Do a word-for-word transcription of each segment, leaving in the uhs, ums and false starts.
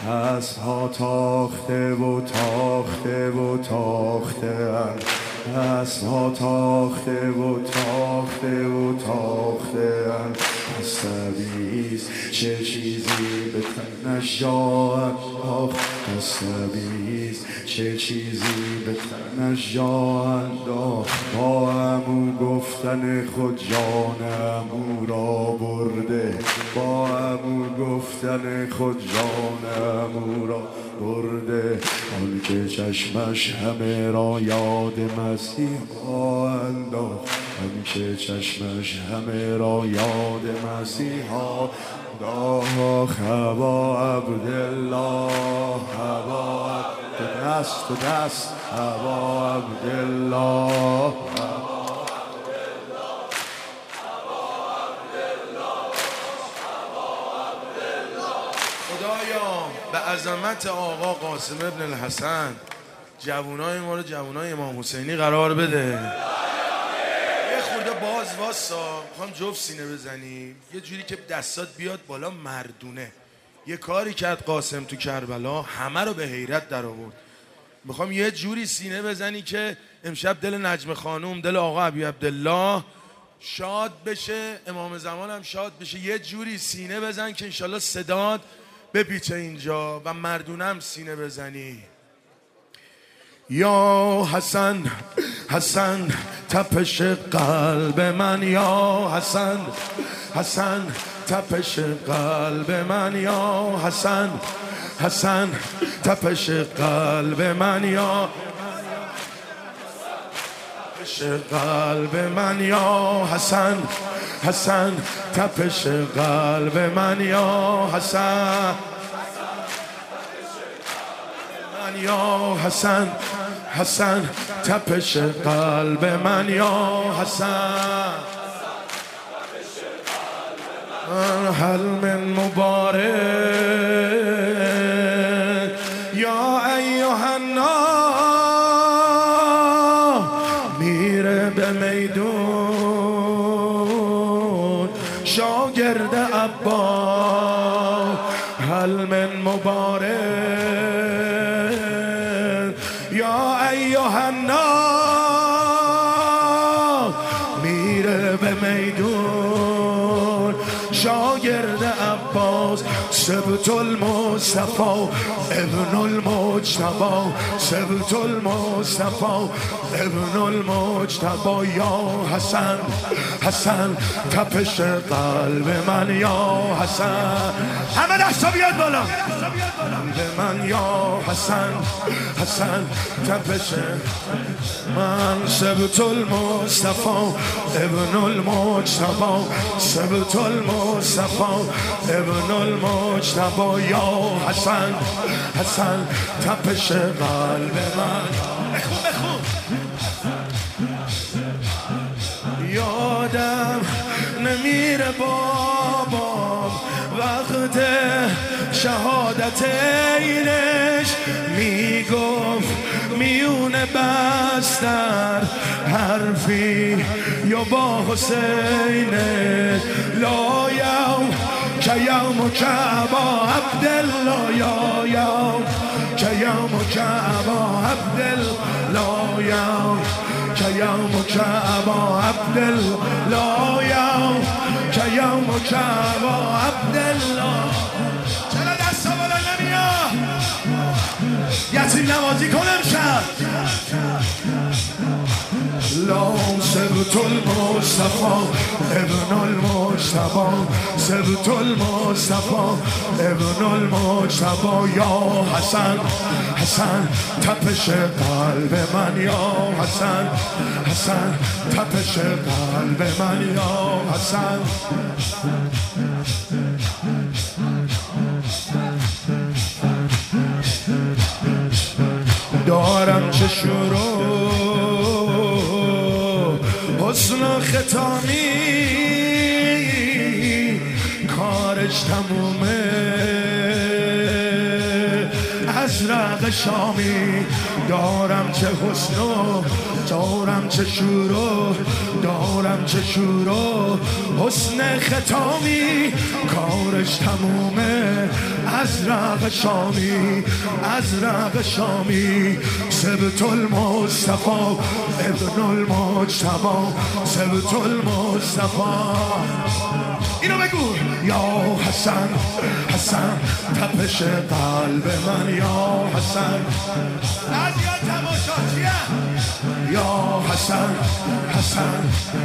اسب‌ها تاخته و تاخته و تاخته اسب‌ها تاخته و تاخته و تاخته عصبیست چه چیزی به تنش جان آخ عصبیست چه چیزی به تنش جان با امو گفتن خود جان امو را برده با امو گفتن خود جان امو را برده آن که چشمش همه را یاد مسیحا انداخت آن که چشمش همه را یاد مسیحا انداخت هوا عبدالله هوا دست و دست هوا عبدالله به عظمت آقا قاسم ابن الحسن جوانای ما رو جوانای امام حسینی قرار بده. یه خورده باز واسا میخوام جفت سینه بزنیم یه جوری که دستات بیاد بالا مردونه. یه کاری کرد قاسم تو کربلا همه رو به حیرت در آورد. میخوام یه جوری سینه بزنی که امشب دل نجم خانوم دل آقا ابی عبدالله شاد بشه، امام زمان هم شاد بشه. یه جوری سینه بزن که انشالله صداد بپیچه اینجا و مردونم سینه بزنی. یا حسن حسن تپش قلب من یا حسن حسن تپش قلب من یا حسن حسن تپش قلب من یا تپش قلب من یا حسن حسن تپش قلب من یا حسن من یا حسن حسن تپش قلب من یا حسن هل من مبارک یا ایها الناس میره به میدون شاگرد عباس هل من مبارک یا ایها الناس میره به میدون شاگرد عباس سبت المصطفى ابن المجتبی سبت المصطفى ابن المجتبی یا حسن حسن تپش قلب من یا حسن همه دستا بیاد بالا قلب من یا حسن حسن تپش من سبت المصطفى ابن المجتبی سبت المصطفى ابن المجتبی یا حسن حسن تپش قلب من بخون بخون یادم نمیره بابام وقت شهادت اینش میگفت میونه بستر حرفی یا با حسینش لا یوم که یوم که ابا عبدالله یا یوم که یوم که ابا عبدالله یوم که یوم که ابا عبدالله یوم که یوم که ابا عبدالله چرا دستا بالا نمیاد یتیم نوازی کنم شد لام سبت المصطفى ابن المجتبی سبت المصطفى ابن المجتبی یا حسن حسن تپش قلب من یا حسن حسن تپش قلب من یا حسن دارم چه شروع حسن و ختامی کارش تمومه ازرق شامی، دارم چه حسن و دارم چه شور و دارم چه شور و حسن ختامی، کارش تمومه ازرق شامی، ازرق شامی. سبت المصطفى ابن المجتبی، سبت المصطفى. اینو بگو یا حسن، حسن تپش قلب من یا حسن. از یا تماشاچیه یا حسن، حسن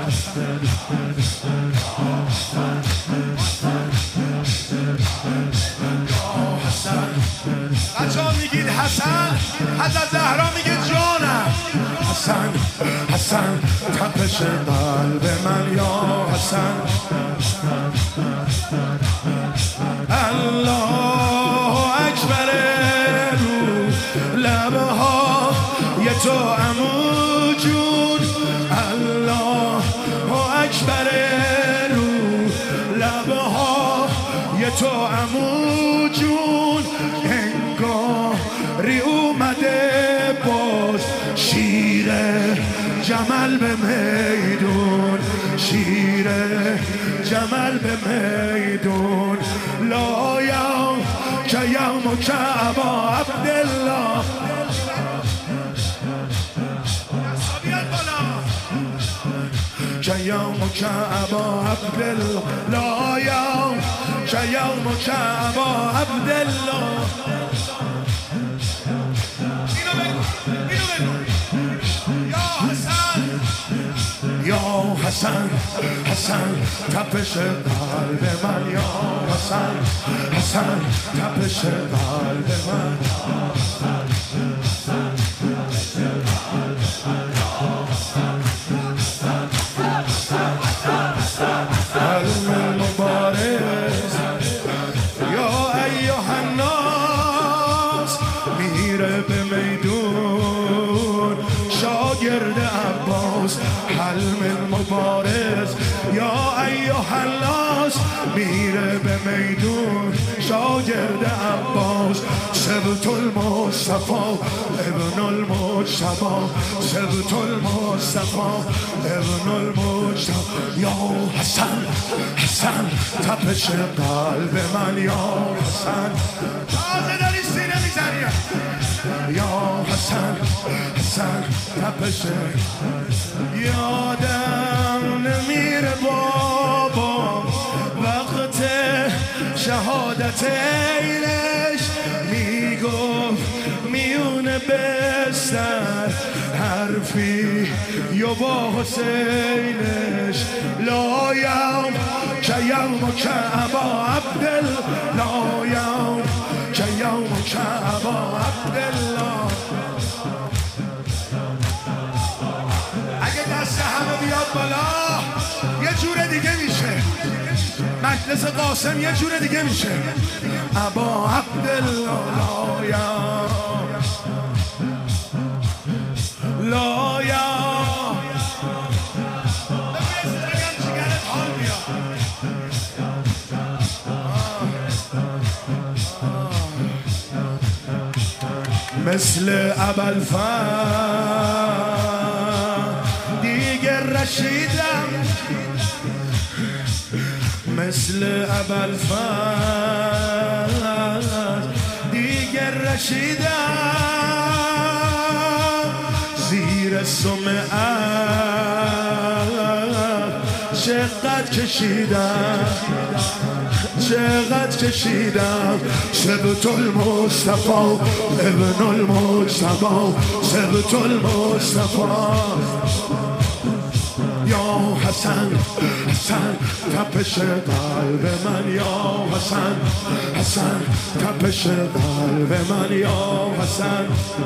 بچه ها میگید حسن، حضرت زهرا میگه جانم. حسن، حسن تپش قلب من یا حسن. الله اکبر رو لبه ها یه تو عمو جون، الله اکبر رو لبه ها یه تو عمو جون. انگاری اومده باز شیر جمل به میدون، شیر جمل به میدون. لا یوم که یوم که ابا عبدالله، که یوم که ابا عبدالله، لا یوم که یوم که ابا عبدالله. اینو بگو، اینو بگو یا حسن، یا حسن، حسن تپش قلب من یا حسن، حسن تپش قلب من. حلم المبارز یا ایها الناس، میره به میدون شاگرد عباس. حلم المبارز یا ایها الناس، میره به میدون شاگرد عباس. سبت المصطفى ابن المجتبی، سبت المصطفى ابن المجتبی. یا حسن، حسن تپش قلب من یا حسن. تازه داری سینه میزنی یا حسن، حسن تپش. یادم نمیره بابا وقت شهادت اینش، میگفت میونه بستر حرفی یا با حسینش. لا یوم که یوم که ابا عبدالله، لا یوم که یوم که ابا عبدالله. اگه دست همه بیاد بالا یه جور دیگه میشه، مجلس قاسم یه جور دیگه میشه. ابا عبدالله لا یوم، لا یوم. مثل ابوالفضل دیگر رشیدم، مثل ابوالفضل دیگر رشیدم. زیر سم چقدر کشیدم، چقدر کشیدم. سبت المصطفى ابن المجتبی، سبت المصطفى. یا حسن، حسن تپش قلب من یا حسن، حسن تپش قلب من یا حسن.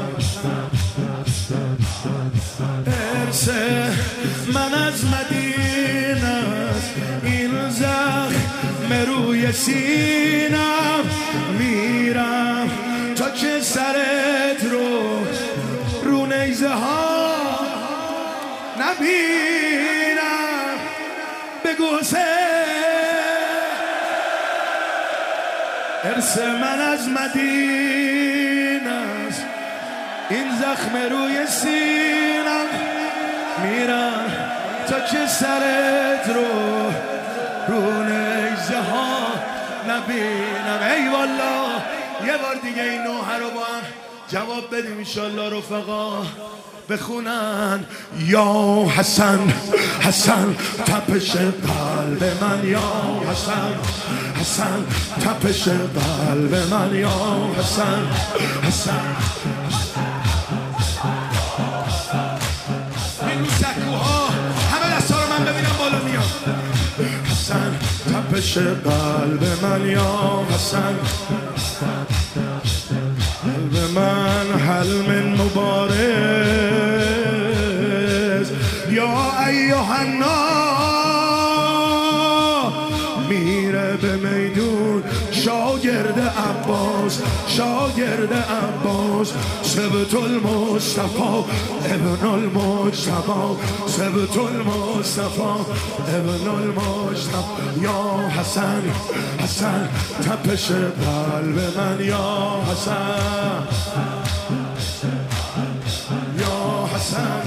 ارث من از مدینه است، این زخم روی سینم. میرم تا که سرت رو رو نیزه ها نبینم. بگو حسین، ارث من از مدینه این زخم روی سینم میرم تا که سرت رو رو نیزه ها نبینم. ای والا یه بار دیگه این نوحه رو با هم جواب بدیم انشالله رفقا بخونن. یا حسن حسن تپش قلب من، یا حسن حسن تپش قلب من، یا حسن حسن. این رو سکوها همه دستا رو من ببینم بالا میاد. حسن تپش قلب من، یا حسن قلب من حلم مبارز یا ایها الناس. میره به میدون شاگرد عباس، شاگرد عباس سبت المصطفى ابن المجتبی، سبت المصطفى ابن المجتبی. یا حسن حسن تپش قلب من، یا حسن یا حسن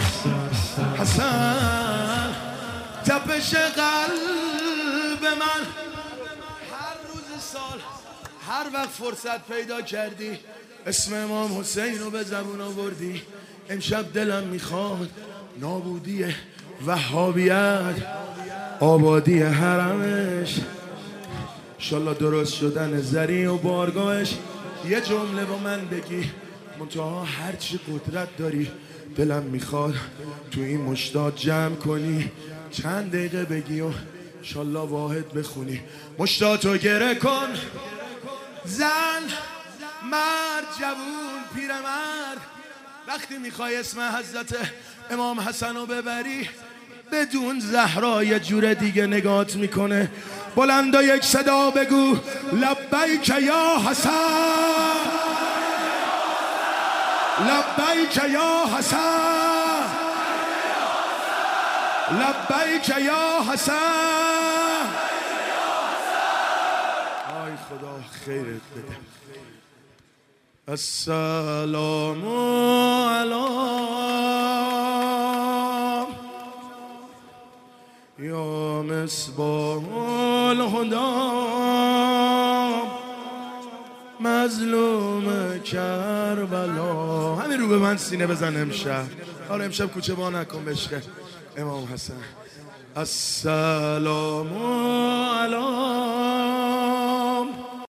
حسن تپش قلب من. هر روز سال هر وقت فرصت پیدا کردی اسم امام حسین رو به زبون آوردی. امشب دلم میخواد نابودی وهابیت، آبادی حرمش، انشالله درست شدن زری و بارگاهش. یه جمله با من بگی منتها هرچی قدرت داری دلم میخواد تو این مشتات جمع کنی، چند دقیقه بگی و انشالله واحد بخونی. مشتاتو گره کن زن مرد جوون پیرمرد. وقتی میخوای اسم حضرت امام حسن رو ببری بدون زهرا یه جور دیگه نگات میکنه. بلندا یک صدا بگو لبیک یا حسن، لبیک یا حسن، لبیک یا حسن. آی خدا خیرت بده. السلام علیکم یا مصباح الهدی، مظلوم کربلا. همین رو به من سینه بزن امشب. آره امشب کوچه با نکن بشکر امام حسن. السلام علیکم